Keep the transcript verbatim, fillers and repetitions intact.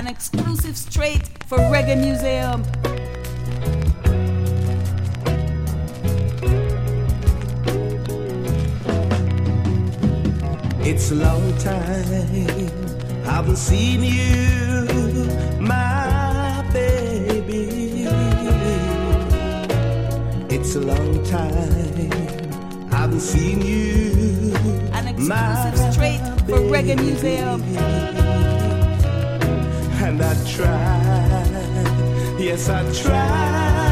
An exclusive straight for Reggae Museum. It's a long time I haven't seen you, my baby. It's a long time I haven't seen you. An exclusive straight for Reggae Museum. And I tried, yes I tried